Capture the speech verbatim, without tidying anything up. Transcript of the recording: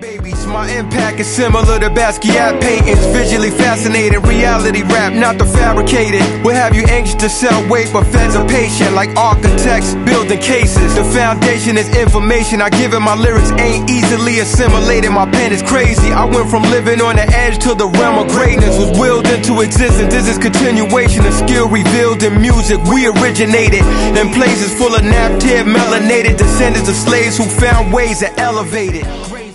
babies. My impact is similar to Basquiat paintings. Visually fascinating, reality rap, not the fabricated. Will have you anxious to sell weight, but feds are patient. Like architects building cases. The foundation is information I give it. My lyrics ain't easily assimilated. My pen is crazy. I went from living on the edge to the realm of greatness. Was willed into existence. This is continuation of skill revealed in music. We originated in places full of naptip, melanated descendants of slaves who found ways to elevate it.